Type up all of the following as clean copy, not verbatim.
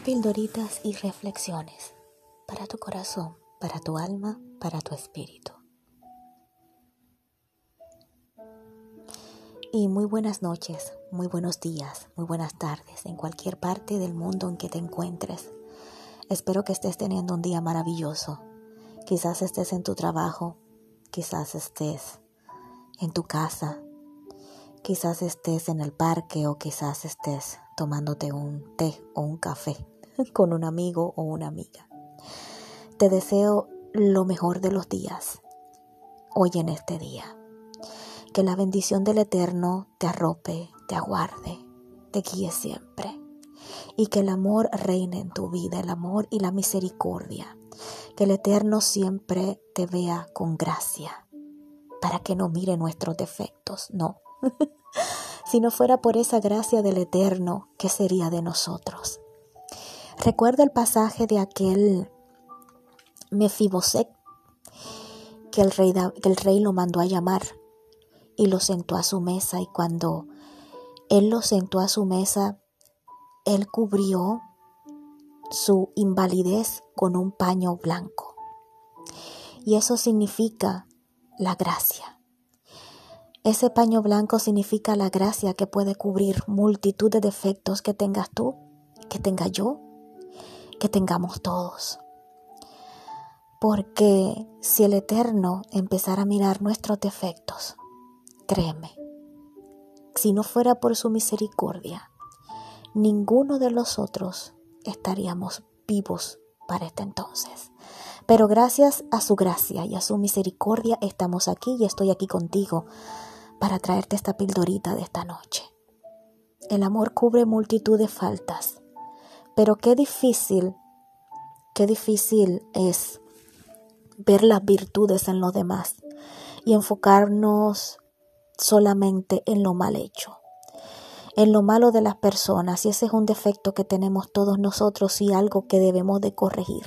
Pildoritas y reflexiones para tu corazón, para tu alma, para tu espíritu. Y muy buenas noches, muy buenos días, muy buenas tardes en cualquier parte del mundo en que te encuentres. Espero que estés teniendo un día maravilloso. Quizás estés en tu trabajo, quizás estés en tu casa, quizás estés en el parque o quizás estés tomándote un té o un café con un amigo o una amiga. Te deseo lo mejor de los días hoy en este día. Que la bendición del Eterno te arrope, te aguarde, te guíe siempre. Y que el amor reine en tu vida, el amor y la misericordia. Que el Eterno siempre te vea con gracia, para que no mire nuestros defectos, no. Si no fuera por esa gracia del Eterno, ¿qué sería de nosotros? Recuerda el pasaje de aquel Mefiboset, que el rey lo mandó a llamar y lo sentó a su mesa, y cuando él lo sentó a su mesa, él cubrió su invalidez con un paño blanco. Y eso significa la gracia. Ese paño blanco significa la gracia que puede cubrir multitud de defectos que tengas tú, que tenga yo, que tengamos todos. Porque si el Eterno empezara a mirar nuestros defectos, créeme, si no fuera por su misericordia, ninguno de nosotros estaríamos vivos para este entonces. Pero gracias a su gracia y a su misericordia estamos aquí y estoy aquí contigo para traerte esta pildorita de esta noche. El amor cubre multitud de faltas, pero qué difícil es ver las virtudes en los demás y enfocarnos solamente en lo mal hecho, en lo malo de las personas, y ese es un defecto que tenemos todos nosotros y algo que debemos de corregir.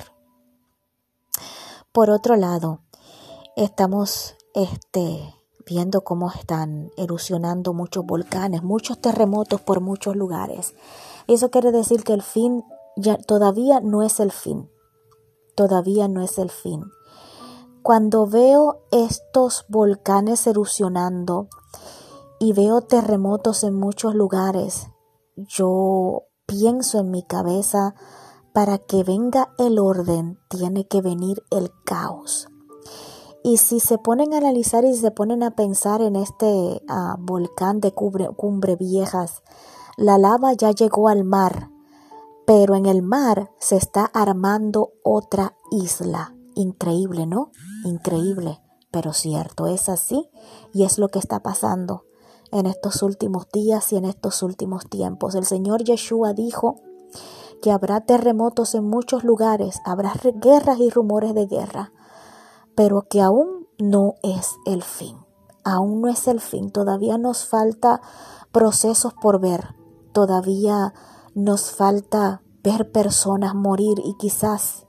Por otro lado, estamos viendo cómo están erosionando muchos volcanes, muchos terremotos por muchos lugares. Eso quiere decir que el fin todavía no es el fin. Todavía no es el fin. Cuando veo estos volcanes erosionando y veo terremotos en muchos lugares, yo pienso en mi cabeza, para que venga el orden, tiene que venir el caos. Y si se ponen a analizar y se ponen a pensar en este volcán de Cumbre Viejas, la lava ya llegó al mar, pero en el mar se está armando otra isla. Increíble, ¿no? Increíble, pero cierto, es así y es lo que está pasando en estos últimos días y en estos últimos tiempos. El Señor Yeshua dijo que habrá terremotos en muchos lugares, habrá guerras y rumores de guerra, pero que aún no es el fin. Aún no es el fin, todavía nos falta procesos por ver, todavía nos falta ver personas morir y quizás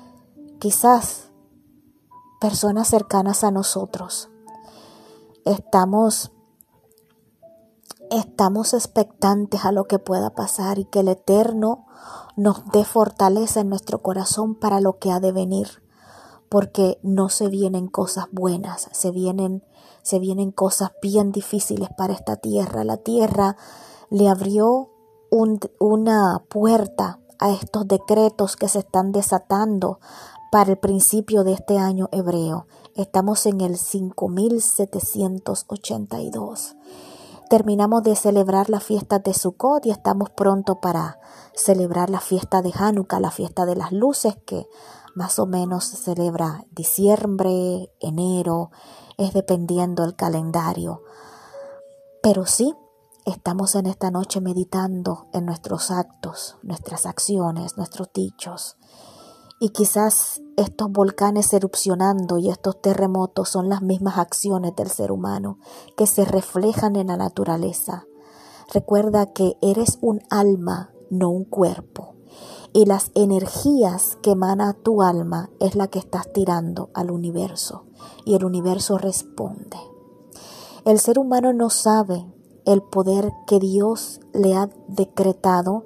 personas cercanas a nosotros. Estamos expectantes a lo que pueda pasar y que el Eterno nos dé fortaleza en nuestro corazón para lo que ha de venir, porque no se vienen cosas buenas, se vienen cosas bien difíciles para esta tierra. La tierra le abrió una puerta a estos decretos que se están desatando para el principio de este año hebreo. Estamos en el 5782. Terminamos de celebrar la fiesta de Sukkot y estamos pronto para celebrar la fiesta de Hanukkah, la fiesta de las luces, que más o menos se celebra diciembre, enero, es dependiendo el calendario. Pero sí, estamos en esta noche meditando en nuestros actos, nuestras acciones, nuestros dichos. Y quizás estos volcanes erupcionando y estos terremotos son las mismas acciones del ser humano que se reflejan en la naturaleza. Recuerda que eres un alma, no un cuerpo. Y las energías que emana tu alma es la que estás tirando al universo. Y el universo responde. El ser humano no sabe el poder que Dios le ha decretado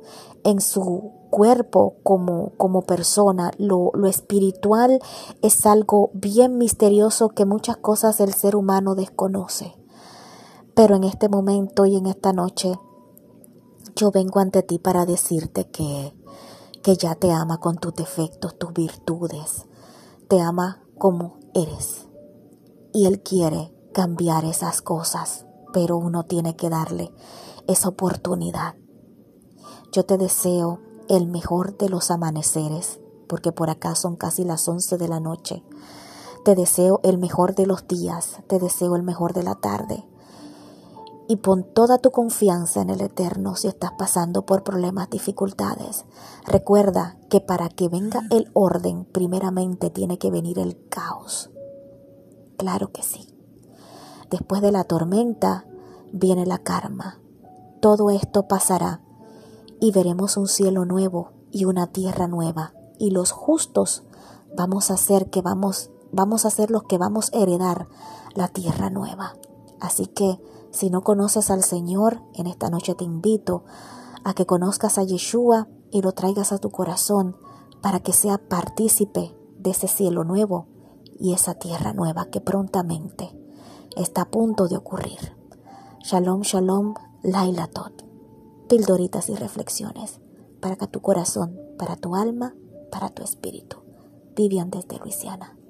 en su cuerpo como persona. Lo espiritual es algo bien misterioso que muchas cosas el ser humano desconoce. Pero en este momento y en esta noche, yo vengo ante ti para decirte que ya te ama con tus defectos, tus virtudes. Te ama como eres. Y Él quiere cambiar esas cosas, pero uno tiene que darle esa oportunidad. Yo te deseo el mejor de los amaneceres, porque por acá son casi las 11 de la noche. Te deseo el mejor de los días, te deseo el mejor de la tarde. Y pon toda tu confianza en el Eterno si estás pasando por problemas, dificultades. Recuerda que para que venga el orden, primeramente tiene que venir el caos. Claro que sí. Después de la tormenta viene la calma. Todo esto pasará y veremos un cielo nuevo y una tierra nueva. Y los justos vamos a ser los que vamos a heredar la tierra nueva. Así que si no conoces al Señor, en esta noche te invito a que conozcas a Yeshua y lo traigas a tu corazón para que sea partícipe de ese cielo nuevo y esa tierra nueva que prontamente está a punto de ocurrir. Shalom, shalom, Laila Tot. Pildoritas y reflexiones para tu corazón, para tu alma, para tu espíritu. Vivian desde Luisiana.